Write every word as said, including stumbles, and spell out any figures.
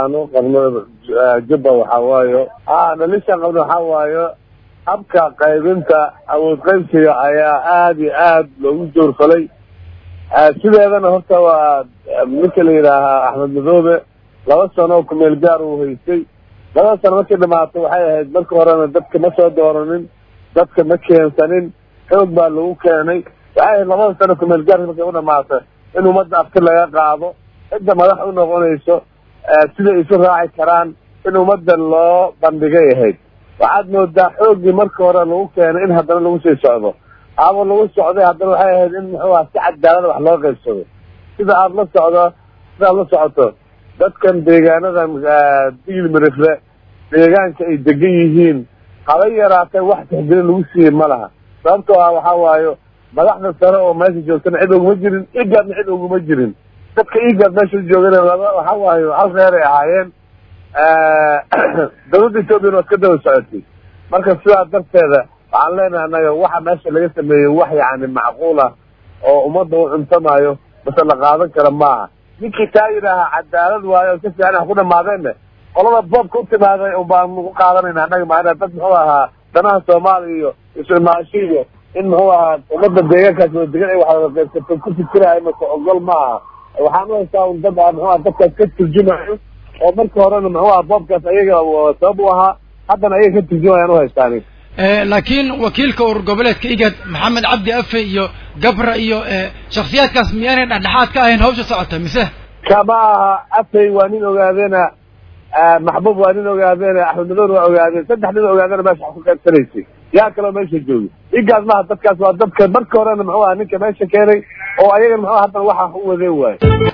aanu qabno jubba waxa waayo ah dhalisha qabno waxa waayo habka qaybinta awood qaybsiga ayaa aad iyo aad loogu doorfalay sideedana horta waa ninka la yidhaahaa Axmed Madoobe laba sano ku meel gaar uu haystay laba sano markii dhamaatay waxay ahayd marka horena dadka ma soo dooranin dadka ma keensanin xoog baa lagu keenay waxay laba sano ku meel gaar markii u dhamaatay in ummadda afka laga qaado inta madax u noqonayso sida isu raaci karaan in ummadda loo bandhigay ahayd waxaad moodaa xoogii marka hore lagu keenay in haddana lagu sii socdo ama lagu socday haddana waxay ahayd in muxuu ahaa si cadaalad wax loo qaybsado sida aad la socdo sida aad la socoto dadkan deegaanadan digil mirifle deegaanka ay degan yihiin haba yaraatay wax tixgelin lagu siiyey ma laha sababtoo ah waxaa waayo madaxda sare oo meesha joogtana cid oguma jirin igaadna cid oguma jirin dadka igaad meesha joogana laba waxaa waayo hal reer ay ahaayeen dawladda Itoobiya waa ka daba socotay marka sidaa darteeda waxaan leenahay anaga waxa meesha laga sameeyey wax yacni macquul ah oo ummadda u cuntamayo base la qaadan kara maaha ninkii taa yidhaaha cadaalad waayo si fiican wax ku dhamaadeenne qolada boobka u timaaday ubaan ku qaadanayna annaga maana dad muxuu ahaa danaha Soomaaliya iyo ismaashi iyo in muxuu ahaa ummadda deegaankaas oo degan ay wax qaybsato ku fikiraayo ma ogol maaha waxaan u haystaa un dad muxuu ahaa dadkaas ka turjumayo oo marka horena muxuu ahaa boobkaas ayaga sabab u ahaa haddana ayaga ka turjumayaan u haystaan laakiin wakiilka urur goboleedka igad maxamed cabdi afe iyo gabra iyo shakhsiyaadkaas miyaanay dhexdhexaad ka ahayn hawsha socota mise kama aha afey waa nin ogaadeena maxbuub waa nin ogaadeena Axmed Madoobe waa ogaadeen saddex nin ogaadeena meesha wax ku qaybsanaysay yaa kaloo meesha jooga igad maaha dadkaas waa dadka marka horena muxuu ahaa ninka meesha keenay oo ayaga muxuu haddana waxa u wadeen waayo